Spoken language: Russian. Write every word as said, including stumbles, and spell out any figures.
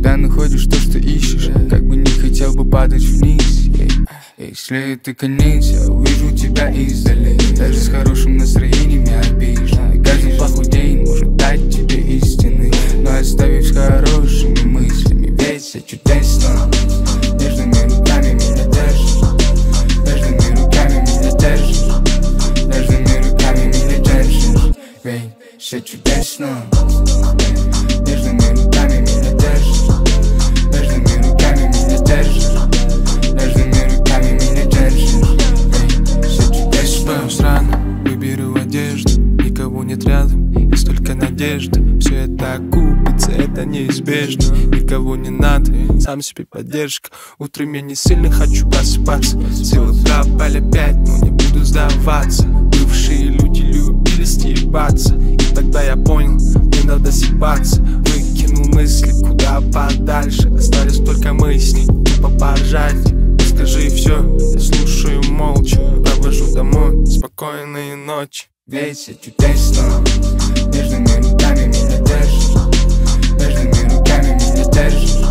всегда находишь то, что ищешь, как бы не хотел бы падать вниз. Если это конец, я увижу тебя издали. Даже с хорошим настроением не обижен. И каждый плохой день может дать тебе истины, но оставив с хорошими мыслями, ведь все чудесно. Нежными руками меня держишь, нежными руками меня держишь, нежными руками меня держишь, ведь все чудесно. Нежными руками меня держишь, нежными руками меня держишь, нежными руками меня держишь, ведь все чудесно. Просыпаюсь рано, выберу одежду, никого нет рядом, есть только надежда. Все это окупится, это неизбежно. Никого не надо, сам себе поддержка. Утром я не сильно хочу просыпаться. Силы пропали опять, но не буду сдаваться. Бывшие люди любили стебаться, и тогда я понял, мне надо съебаться. Выкинул мысли куда подальше, остались только мысли, тупо поржать. Скажи все, я слушаю молча, провожу домой спокойные ночи. Ведь все чудесно. Нежными руками меня держишь, нежными руками меня держишь,